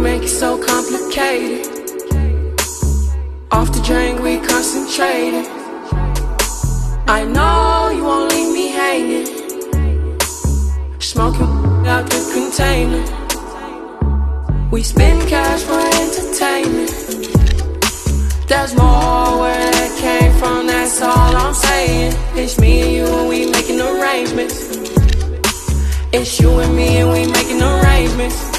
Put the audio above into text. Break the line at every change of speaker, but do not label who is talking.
make it so complicated. Off the drink, we concentrated. I know you won't leave me hanging. Smoking out the container. We spend cash for entertainment. There's more where that came from, that's all I'm saying. It's me and you and we making arrangements. It's you and me and we making arrangements.